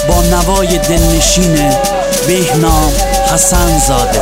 با نوای دلنشین بهنام حسن زاده.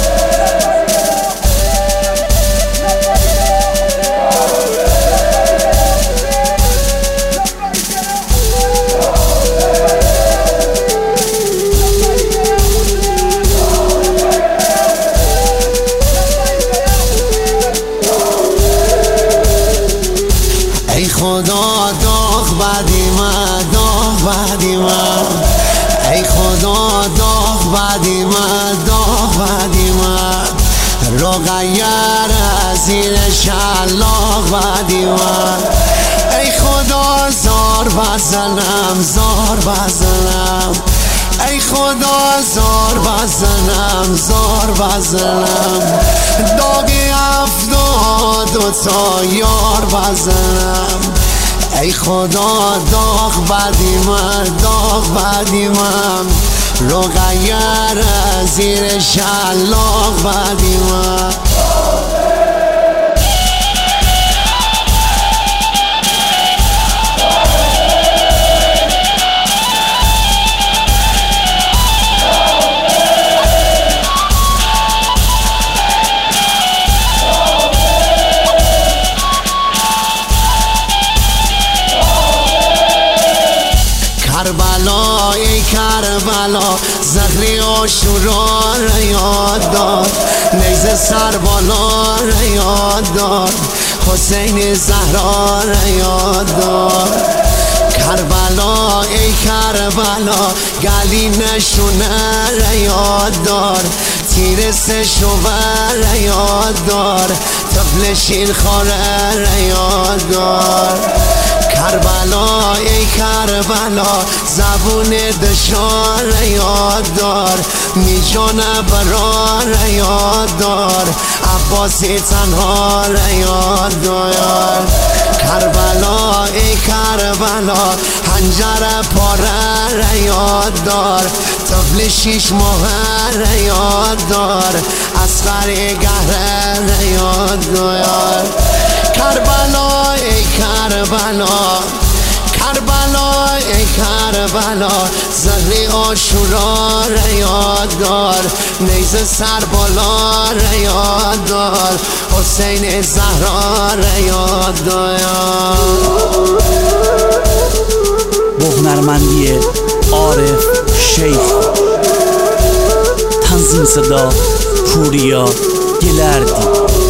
ای خدا داغ بعدی من، داغ بعدی من، ای خدا داغ بعدی من، داغ بعدی من، رو غیر از این شلاق بعدی من. ای خدا زار بزنم، زار بزنم، ای خدا زار بزنم، زار بزنم، داغی 72 تا یار بزنم. ای خدا داغ بعدی من، داغ بعدی من، رو غیر زیر شلاق بعدی من. کربلا ای کربلا، زهری عاشورا را یاد دار، نیزه سر بالا را یاد دار، حسین زهرا را یاد دار. کربلا ای کربلا، گلی نشونه را یاد دار، تیر سه شوور را یاد دار، طفل شیر خواره را یاد دار. کربلا ای کربلا، زبون دشار یاد دار، میجان برار یاد دار، عباسی تنها یاد دار. کربلا ای کربلا، حنجر پاره یاد دار، طفل 6 ماه یاد دار، اصغر گهره یاد دار. کربلا ای کربلا، کربلا ای کربلا، زهری عاشورا را یاد دار، نیزه سر بالا را یاد دار، حسین زهرا را یاد دار. با هنرمندی عارف شیخ، تنظیم صدا پوریا گلردی.